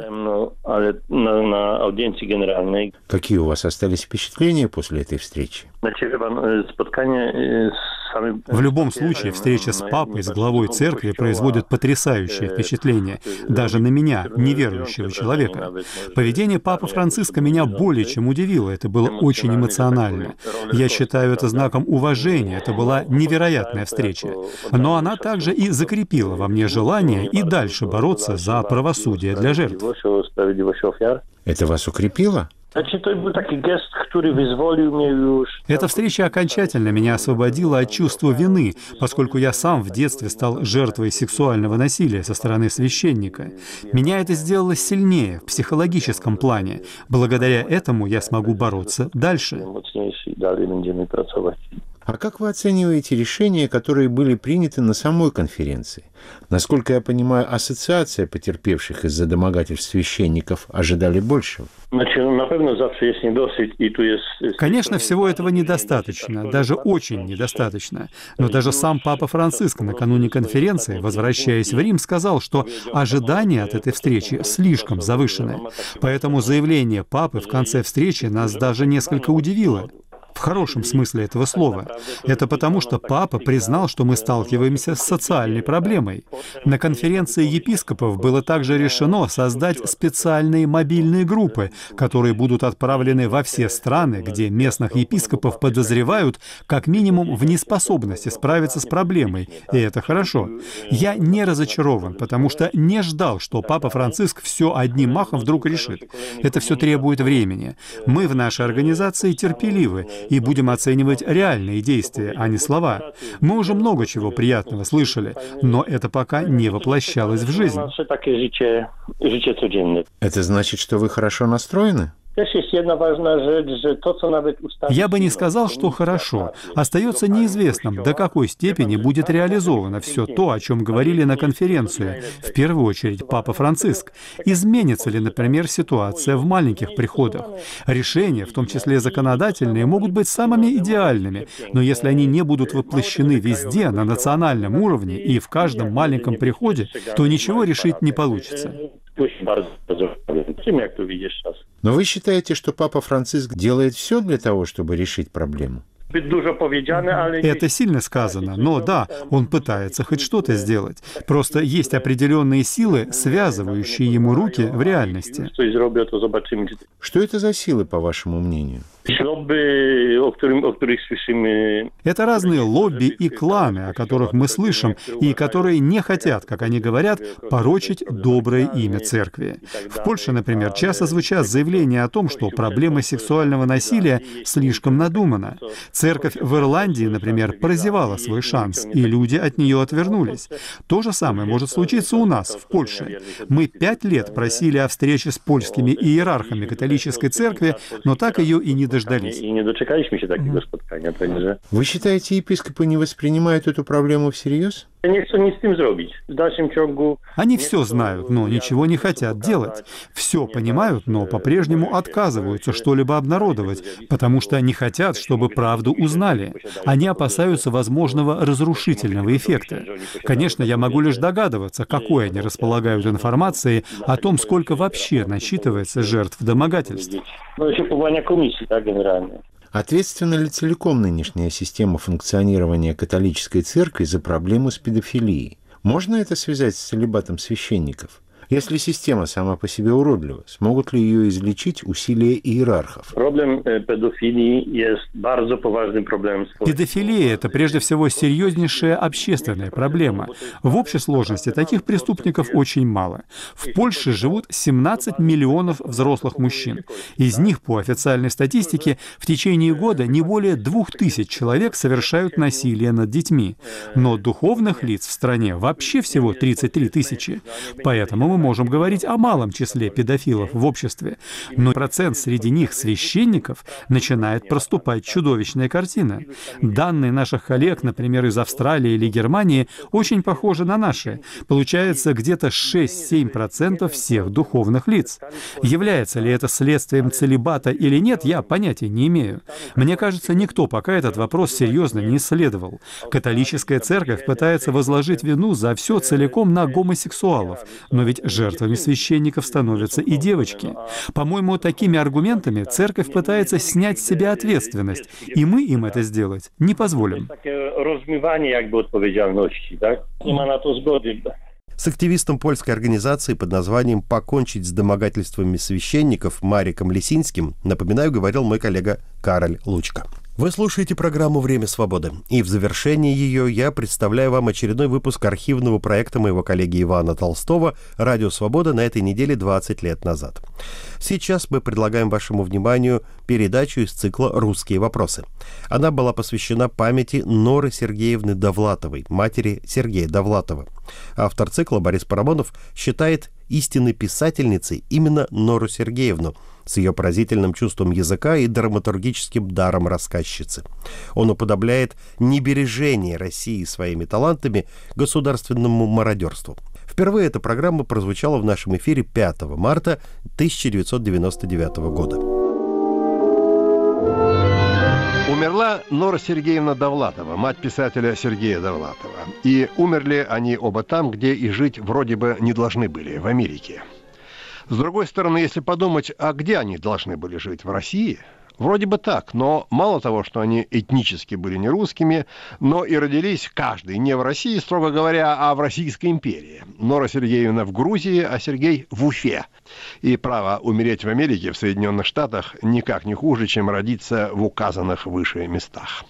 Какие у вас остались впечатления после этой встречи? В любом случае, встреча с папой, с главой церкви производит потрясающее впечатление, даже на меня, неверующего человека. Поведение папы Франциска меня более чем удивило, это было очень эмоционально. Я считаю это знаком уважения, это была невероятная встреча. Но она также и закрепила во мне желание и дальше бороться за правосудие для жертв. Это вас укрепило? Эта встреча окончательно меня освободила от чувства вины, поскольку я сам в детстве стал жертвой сексуального насилия со стороны священника. Меня это сделало сильнее в психологическом плане. Благодаря этому я смогу бороться дальше. А как вы оцениваете решения, которые были приняты на самой конференции? Насколько я понимаю, ассоциация потерпевших из-за домогательств священников ожидали большего. Конечно, всего этого недостаточно, даже очень недостаточно. Но даже сам Папа Франциск накануне конференции, возвращаясь в Рим, сказал, что ожидания от этой встречи слишком завышены. Поэтому заявление Папы в конце встречи нас даже несколько удивило. В хорошем смысле этого слова. Это потому, что Папа признал, что мы сталкиваемся с социальной проблемой. На конференции епископов было также решено создать специальные мобильные группы, которые будут отправлены во все страны, где местных епископов подозревают как минимум в неспособности справиться с проблемой. И это хорошо. Я не разочарован, потому что не ждал, что Папа Франциск все одним махом вдруг решит. Это все требует времени. Мы в нашей организации терпеливы и будем оценивать реальные действия, а не слова. Мы уже много чего приятного слышали, но это пока не воплощалось в жизнь. Это значит, что вы хорошо настроены? Я бы не сказал, что хорошо. Остается неизвестным, до какой степени будет реализовано все то, о чем говорили на конференции, в первую очередь Папа Франциск. Изменится ли, например, ситуация в маленьких приходах? Решения, в том числе законодательные, могут быть самыми идеальными, но если они не будут воплощены везде, на национальном уровне и в каждом маленьком приходе, то ничего решить не получится. Но вы считаете, что Папа Франциск делает все для того, чтобы решить проблему? Это сильно сказано, но да, он пытается хоть что-то сделать. Просто есть определенные силы, связывающие ему руки в реальности. Что это за силы, по вашему мнению? Это разные лобби и кланы, о которых мы слышим, и которые не хотят, как они говорят, порочить доброе имя церкви. В Польше, например, часто звучат заявления о том, что проблема сексуального насилия слишком надумана. Церковь в Ирландии, например, прозевала свой шанс, и люди от нее отвернулись. То же самое может случиться у нас, в Польше. Мы пять лет просили о встрече с польскими иерархами католической церкви, но так ее и не дождались. Вы считаете, епископы не воспринимают эту проблему всерьез? Они все знают, но ничего не хотят делать. Все понимают, но по-прежнему отказываются что-либо обнародовать, потому что не хотят, чтобы правду узнали. Они опасаются возможного разрушительного эффекта. Конечно, я могу лишь догадываться, какой они располагают информацией о том, сколько вообще насчитывается жертв домогательств. Ответственна ли целиком нынешняя система функционирования католической церкви за проблему с педофилией? Можно это связать с целибатом священников? Если система сама по себе уродлива, смогут ли ее излечить усилия иерархов? Педофилия – это прежде всего серьезнейшая общественная проблема. В общей сложности таких преступников очень мало. В Польше живут семнадцать миллионов взрослых мужчин. Из них, по официальной статистике, в течение года не более двух тысяч человек совершают насилие над детьми. Но духовных лиц в стране вообще всего тридцать три тысячи. Поэтому мы мы можем говорить о малом числе педофилов в обществе. Но процент среди них священников начинает проступать чудовищная картина. Данные наших коллег, например, из Австралии или Германии, очень похожи на наши. Получается где-то шесть-семь процентов всех духовных лиц. Является ли это следствием целибата или нет, я понятия не имею. Мне кажется, никто пока этот вопрос серьезно не исследовал. Католическая церковь пытается возложить вину за все целиком на гомосексуалов, но ведь жертвами священников становятся и девочки. По-моему, такими аргументами церковь пытается снять с себя ответственность, и мы им это сделать не позволим. С активистом польской организации под названием «Покончить с домогательствами священников» Мариком Лисинским, напоминаю, говорил мой коллега Кароль Лучка. Вы слушаете программу «Время свободы», и в завершении ее я представляю вам очередной выпуск архивного проекта моего коллеги Ивана Толстого «Радио Свобода» на этой неделе двадцать лет назад. Сейчас мы предлагаем вашему вниманию передачу из цикла «Русские вопросы». Она была посвящена памяти Норы Сергеевны Довлатовой, матери Сергея Довлатова. Автор цикла Борис Парамонов считает истинной писательницей именно Нору Сергеевну, с ее поразительным чувством языка и драматургическим даром рассказчицы. Он уподобляет небережение России своими талантами государственному мародерству. Впервые эта программа прозвучала в нашем эфире пятого марта тысяча девятьсот девяносто девятого года. Умерла Нора Сергеевна Довлатова, мать писателя Сергея Довлатова. И умерли они оба там, где и жить вроде бы не должны были, в Америке. С другой стороны, если подумать, а где они должны были жить? В России? Вроде бы так, но мало того, что они этнически были не русскими, но и родились каждый не в России, строго говоря, а в Российской империи. Нора Сергеевна в Грузии, а Сергей в Уфе. И право умереть в Америке, в Соединенных Штатах, никак не хуже, чем родиться в указанных выше местах.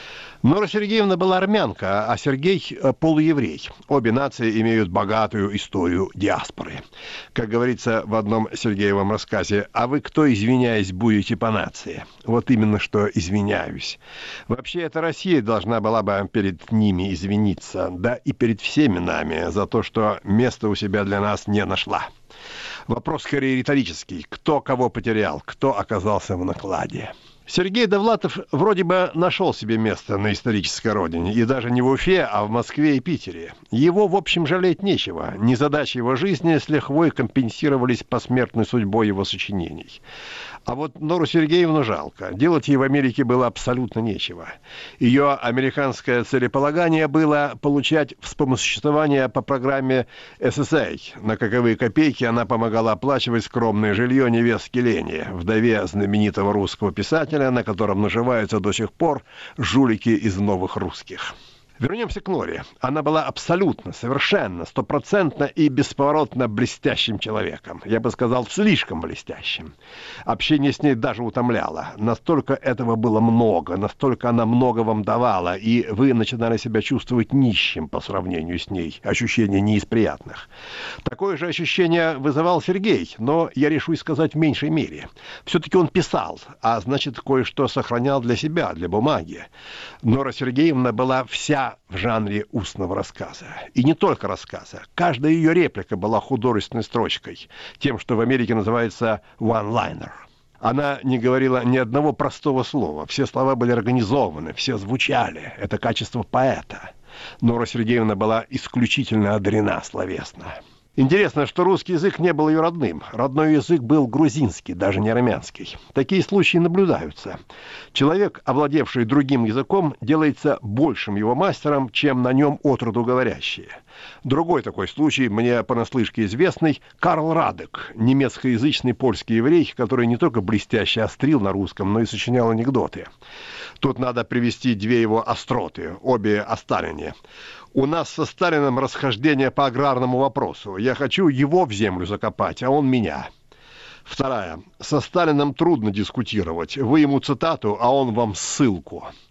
Нора Сергеевна была армянка, а Сергей – полуеврей. Обе нации имеют богатую историю диаспоры. Как говорится в одном Сергеевом рассказе, «А вы кто, извиняясь, будете по нации?» Вот именно что извиняюсь. Вообще, эта Россия должна была бы перед ними извиниться, да и перед всеми нами, за то, что места у себя для нас не нашла. Вопрос скорее риторический. Кто кого потерял, кто оказался в накладе? Сергей Довлатов вроде бы нашел себе место на исторической родине, и даже не в Уфе, а в Москве и Питере. Его, в общем, жалеть нечего. Незадачи его жизни с лихвой компенсировались посмертной судьбой его сочинений. А вот Нору Сергеевну жалко. Делать ей в Америке было абсолютно нечего. Ее американское целеполагание было получать вспомоществование по программе эс эс а. На каковые копейки она помогала оплачивать скромное жилье невестке Лене, вдове знаменитого русского писателя, на котором наживаются до сих пор жулики из новых русских. Вернемся к Норе. Она была абсолютно, совершенно, стопроцентно и бесповоротно блестящим человеком. Я бы сказал, слишком блестящим. Общение с ней даже утомляло. Настолько этого было много, настолько она много вам давала, и вы начинали себя чувствовать нищим по сравнению с ней. Ощущение не из приятных. Такое же ощущение вызывал Сергей, но я решусь сказать в меньшей мере. Все-таки он писал, а значит, кое-что сохранял для себя, для бумаги. Нора Сергеевна была вся в жанре устного рассказа. И не только рассказа. Каждая ее реплика была художественной строчкой. Тем, что в Америке называется one-liner. Она не говорила ни одного простого слова. Все слова были организованы, все звучали. Это качество поэта. Нора Сергеевна была исключительно одарена словесно. Интересно, что русский язык не был ее родным. Родной язык был грузинский, даже не армянский. Такие случаи наблюдаются. Человек, овладевший другим языком, делается большим его мастером, чем на нем отроду говорящие. Другой такой случай, мне понаслышке известный, Карл Радек, немецкоязычный польский еврей, который не только блестяще острил на русском, но и сочинял анекдоты. Тут надо привести две его остроты, обе о Сталине. У нас со Сталиным расхождение по аграрному вопросу. Я хочу его в землю закопать, а он меня. Вторая. Со Сталиным трудно дискутировать. Вы ему цитату, а он вам ссылку.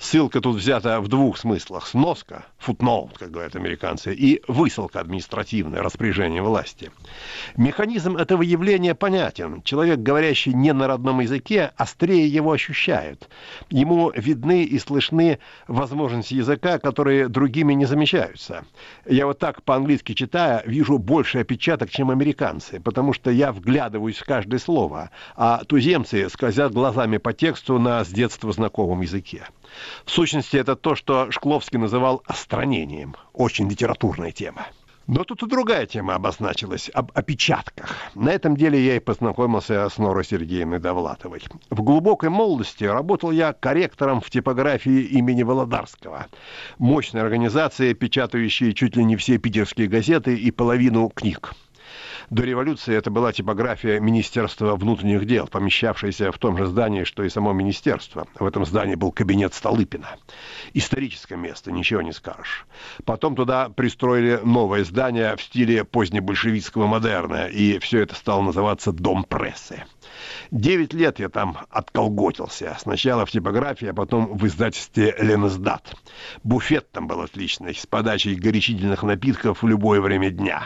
Ссылка тут взята в двух смыслах. Сноска, footnote, как говорят американцы, и высылка административная, распоряжение власти. Механизм этого явления понятен. Человек, говорящий не на родном языке, острее его ощущает. Ему видны и слышны возможности языка, которые другими не замечаются. Я вот так по-английски читая, вижу больше опечаток, чем американцы, потому что я вглядываюсь в каждое слово, а туземцы скользят глазами по тексту на с детства знакомом языке. В сущности, это то, что Шкловский называл остранением. Очень литературная тема. Но тут и другая тема обозначилась, об опечатках. На этом деле я и познакомился с Норой Сергеевной Довлатовой. В глубокой молодости работал я корректором в типографии имени Володарского. Мощной организации, печатающей чуть ли не все питерские газеты и половину книг. До революции это была типография Министерства внутренних дел, помещавшаяся в том же здании, что и само министерство. В этом здании был кабинет Столыпина. Историческое место, ничего не скажешь. Потом туда пристроили новое здание в стиле позднебольшевистского модерна, и все это стало называться Дом прессы. Девять лет я там отколготился. Сначала в типографии, а потом в издательстве «Ленэсдат». Буфет там был отличный, с подачей горячительных напитков в любое время дня.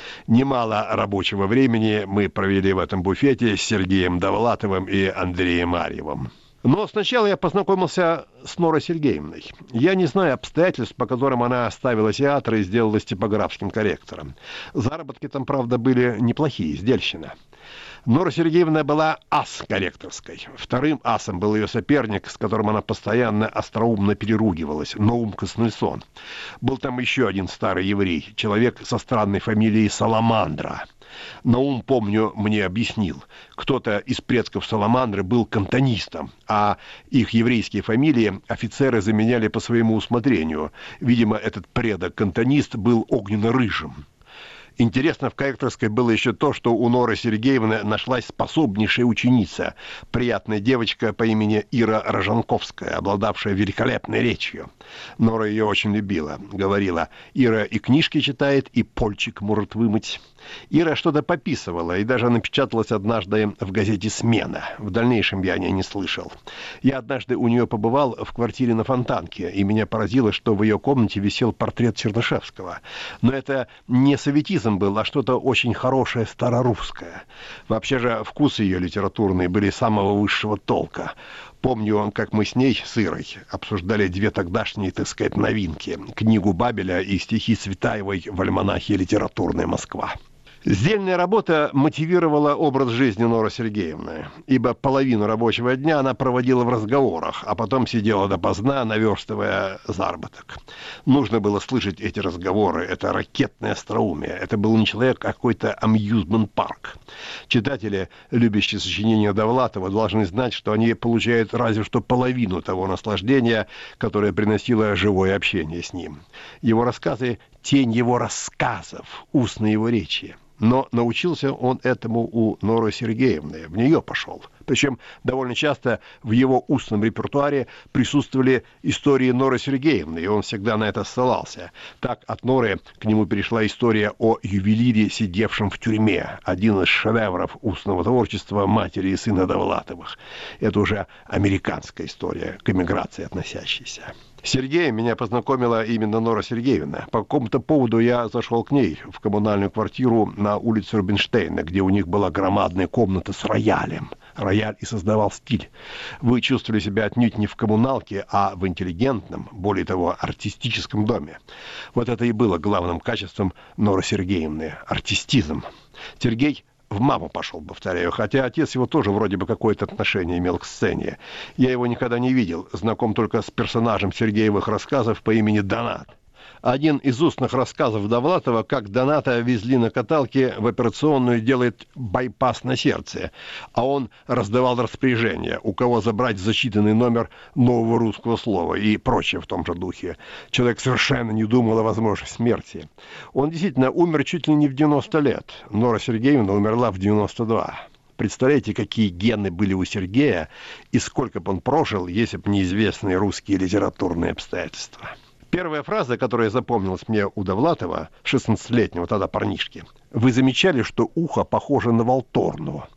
Немало рабочего времени мы провели в этом буфете с Сергеем Довлатовым и Андреем Арьевым. Но сначала я познакомился с Норой Сергеевной. Я не знаю обстоятельств, по которым она оставила театр и сделалась типографским корректором. Заработки там, правда, были неплохие, издельщина. Нора Сергеевна была ас корректорской. Вторым асом был ее соперник, с которым она постоянно остроумно переругивалась, Наум Коснельсон. Был там еще один старый еврей, человек со странной фамилией Саламандра. Наум, помню, мне объяснил, кто-то из предков Саламандры был кантонистом, а их еврейские фамилии офицеры заменяли по своему усмотрению. Видимо, этот предок-кантонист был огненно-рыжим. Интересно в корректорской было еще то, что у Норы Сергеевны нашлась способнейшая ученица, приятная девочка по имени Ира Рожанковская, обладавшая великолепной речью. Нора ее очень любила, говорила: «Ира и книжки читает, и польчик может вымыть». Ира что-то пописывала и даже напечаталась однажды в газете «Смена». В дальнейшем я о ней не слышал. Я однажды у нее побывал в квартире на Фонтанке, и меня поразило, что в ее комнате висел портрет Чернышевского. Но это не советизм был, а что-то очень хорошее старорусское. Вообще же вкусы ее литературные были самого высшего толка. Помню, как мы с ней, с Ирой, обсуждали две тогдашние, так сказать, новинки. Книгу Бабеля и стихи Цветаевой в альманахе «Литературная Москва». Сдельная работа мотивировала образ жизни Норы Сергеевны, ибо половину рабочего дня она проводила в разговорах, а потом сидела допоздна, наверстывая заработок. Нужно было слышать эти разговоры, это ракетное остроумие, это был не человек, а какой-то амьюзмент-парк. Читатели, любящие сочинения Довлатова, должны знать, что они получают разве что половину того наслаждения, которое приносило живое общение с ним. Его рассказы — тень его рассказов, устной его речи. Но научился он этому у Норы Сергеевны, в нее пошел. Причем довольно часто в его устном репертуаре присутствовали истории Норы Сергеевны, и он всегда на это ссылался. Так от Норы к нему перешла история о ювелире, сидевшем в тюрьме, один из шедевров устного творчества матери и сына Довлатовых. Это уже американская история, к эмиграции относящаяся. С Сергеем меня познакомила именно Нора Сергеевна. По какому-то поводу я зашел к ней в коммунальную квартиру на улице Рубинштейна, где у них была громадная комната с роялем. Рояль и создавал стиль. Вы чувствовали себя отнюдь не в коммуналке, а в интеллигентном, более того, артистическом доме. Вот это и было главным качеством Норы Сергеевны – артистизм. Сергей в маму пошел, повторяю, хотя отец его тоже вроде бы какое-то отношение имел к сцене. Я его никогда не видел, знаком только с персонажем Сергеевых рассказов по имени Донат. Один из устных рассказов Довлатова, как Доната везли на каталке в операционную, делает байпас на сердце, а он раздавал распоряжения, у кого забрать зачитанный номер нового русского слова и прочее в том же духе. Человек совершенно не думал о возможной смерти. Он действительно умер чуть ли не в девяносто лет. Нора Сергеевна умерла в девяносто два. Представляете, какие гены были у Сергея и сколько бы он прожил, если бы неизвестные русские литературные обстоятельства. Первая фраза, которая запомнилась мне у Довлатова, шестнадцатилетнего тогда парнишки: «Вы замечали, что ухо похоже на волторну?»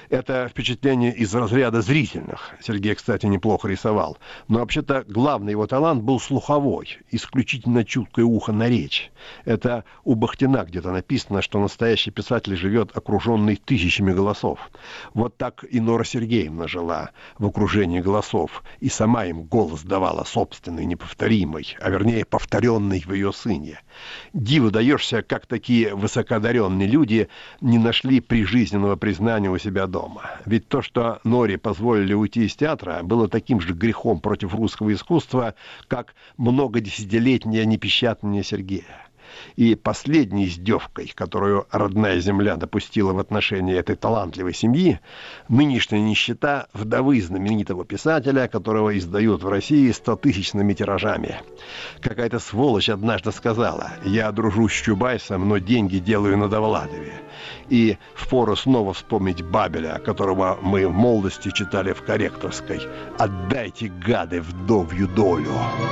Это впечатление из разряда зрительных. Сергей, кстати, неплохо рисовал. Но вообще-то главный его талант был слуховой, исключительно чуткое ухо на речь. Это у Бахтина где-то написано, что настоящий писатель живет окруженный тысячами голосов. Вот так и Нора Сергеевна жила в окружении голосов, и сама им голос давала собственный, неповторимый, а вернее повторенный в ее сыне. Диву даешься, как такие высокоодаренные люди не нашли прижизненного признания у себя дома. Ведь то, что Норе позволили уйти из театра, было таким же грехом против русского искусства, как многодесятилетнее непечатание Сергея. И последней издевкой, которую родная земля допустила в отношении этой талантливой семьи, нынешняя нищета вдовы знаменитого писателя, которого издают в России стотысячными тиражами. Какая-то сволочь однажды сказала: «Я дружу с Чубайсом, но деньги делаю на Довлатове». И впору снова вспомнить Бабеля, которого мы в молодости читали в корректорской: «Отдайте, гады, вдовью долю».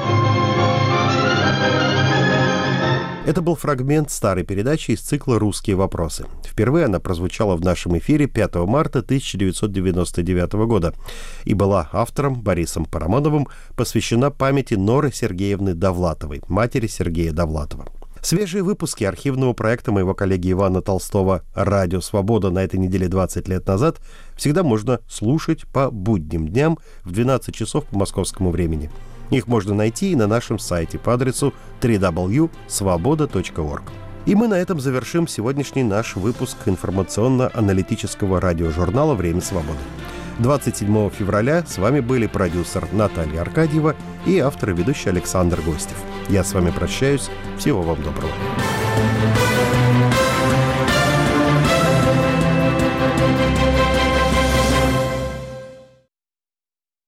Это был фрагмент старой передачи из цикла «Русские вопросы». Впервые она прозвучала в нашем эфире пятого марта тысяча девятьсот девяносто девятого года и была автором Борисом Парамоновым посвящена памяти Норы Сергеевны Довлатовой, матери Сергея Довлатова. Свежие выпуски архивного проекта моего коллеги Ивана Толстого «Радио Свобода» на этой неделе двадцать лет назад всегда можно слушать по будним дням в двенадцать часов по московскому времени. Их можно найти и на нашем сайте по адресу дабл ю дабл ю дабл ю точка свобода точка орг. И мы на этом завершим сегодняшний наш выпуск информационно-аналитического радиожурнала «Время свободы». двадцать седьмого февраля с вами были продюсер Наталья Аркадьева и автор и ведущий Александр Гостев. Я с вами прощаюсь. Всего вам доброго.